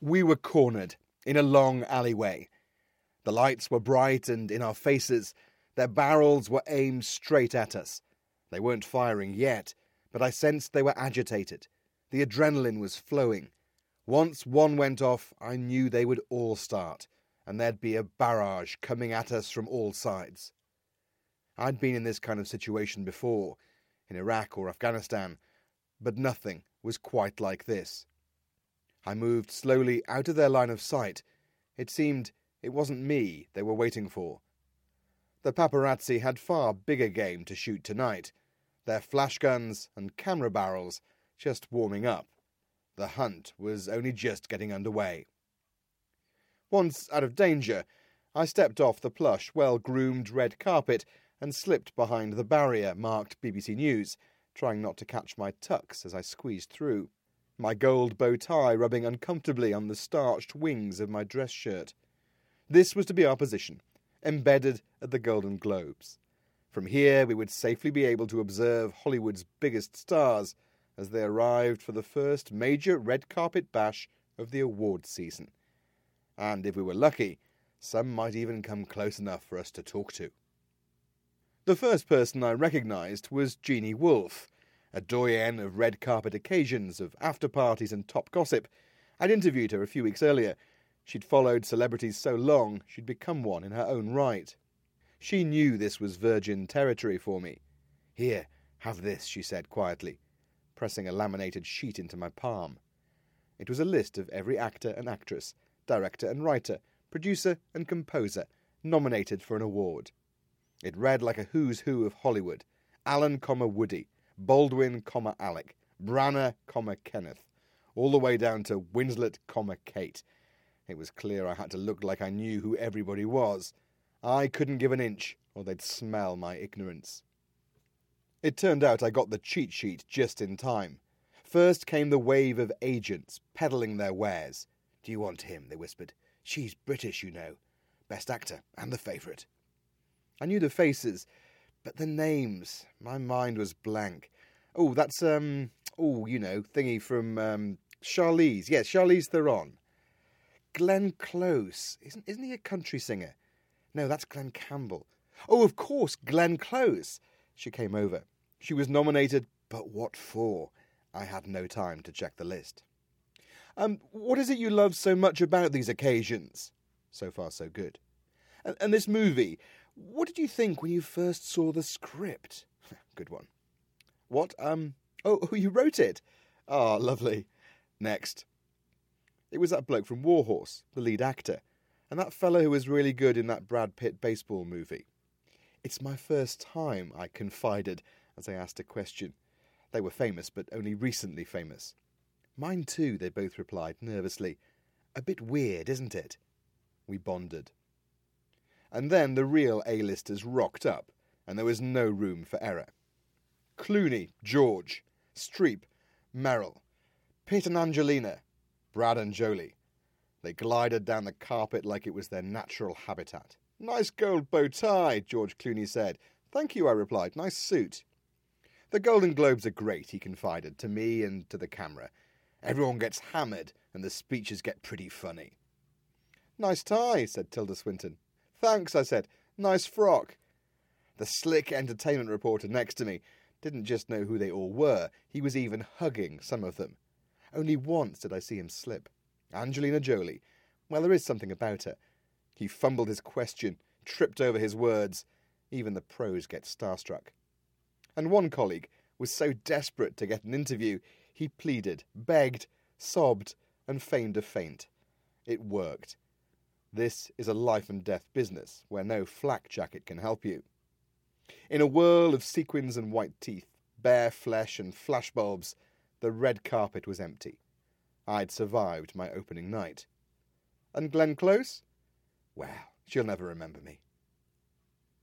We were cornered in a long alleyway. The lights were bright and in our faces. Their barrels were aimed straight at us. They weren't firing yet, but I sensed they were agitated. The adrenaline was flowing. Once one went off, I knew they would all start, and there'd be a barrage coming at us from all sides. I'd been in this kind of situation before, in Iraq or Afghanistan, but nothing was quite like this. I moved slowly out of their line of sight. It seemed it wasn't me they were waiting for. The paparazzi had far bigger game to shoot tonight, their flash guns and camera barrels just warming up. The hunt was only just getting underway. Once out of danger, I stepped off the plush, well-groomed red carpet and slipped behind the barrier marked BBC News, trying not to catch my tux as I squeezed through, my gold bow tie rubbing uncomfortably on the starched wings of my dress shirt. This was to be our position, embedded at the Golden Globes. From here we would safely be able to observe Hollywood's biggest stars as they arrived for the first major red carpet bash of the awards season. And if we were lucky, some might even come close enough for us to talk to. The first person I recognised was Jeannie Wolfe, a doyenne of red carpet occasions, of after-parties and top gossip. I'd interviewed her a few weeks earlier. She'd followed celebrities so long she'd become one in her own right. She knew this was virgin territory for me. "Here, have this," she said quietly, pressing a laminated sheet into my palm. It was a list of every actor and actress, director and writer, producer and composer nominated for an award. It read like a who's who of Hollywood. Allen, Woody, Baldwin, Alec, Branagh, Kenneth, all the way down to Winslet, Kate. It was clear I had to look like I knew who everybody was. I couldn't give an inch, or they'd smell my ignorance. It turned out I got the cheat sheet just in time. First came the wave of agents peddling their wares. "Do you want him?" they whispered. "She's British, you know. Best actor and the favourite." I knew the faces, but the names, my mind was blank. Oh, that's, thingy from, Charlize. Yes, Charlize Theron. Glenn Close. Isn't he a country singer? No, that's Glenn Campbell. Oh, of course, Glenn Close. She came over. She was nominated, but what for? I had no time to check the list. What is it you love so much about these occasions? So far, so good. And this movie, what did you think when you first saw the script? Good one. What? You wrote it? Ah, lovely. Next. It was that bloke from Warhorse, the lead actor, and that fellow who was really good in that Brad Pitt baseball movie. It's my first time, I confided as I asked a question. They were famous, but only recently famous. Mine too, they both replied nervously. A bit weird, isn't it? We bonded. And then the real A-listers rocked up, and there was no room for error. Clooney, George, Streep, Meryl, Pitt and Angelina, Brad and Jolie. They glided down the carpet like it was their natural habitat. "Nice gold bow tie," George Clooney said. "Thank you," I replied. "Nice suit." "The Golden Globes are great," he confided, to me and to the camera. "Everyone gets hammered, and the speeches get pretty funny." "Nice tie," said Tilda Swinton. "Thanks," I said. "Nice frock." The slick entertainment reporter next to me didn't just know who they all were, he was even hugging some of them. Only once did I see him slip. Angelina Jolie. Well, there is something about her. He fumbled his question, tripped over his words. Even the pros get starstruck. And one colleague was so desperate to get an interview, he pleaded, begged, sobbed, and feigned a faint. It worked. This is a life and death business where no flak jacket can help you. In a whirl of sequins and white teeth, bare flesh and flashbulbs, the red carpet was empty. I'd survived my opening night. And Glenn Close? Well, she'll never remember me.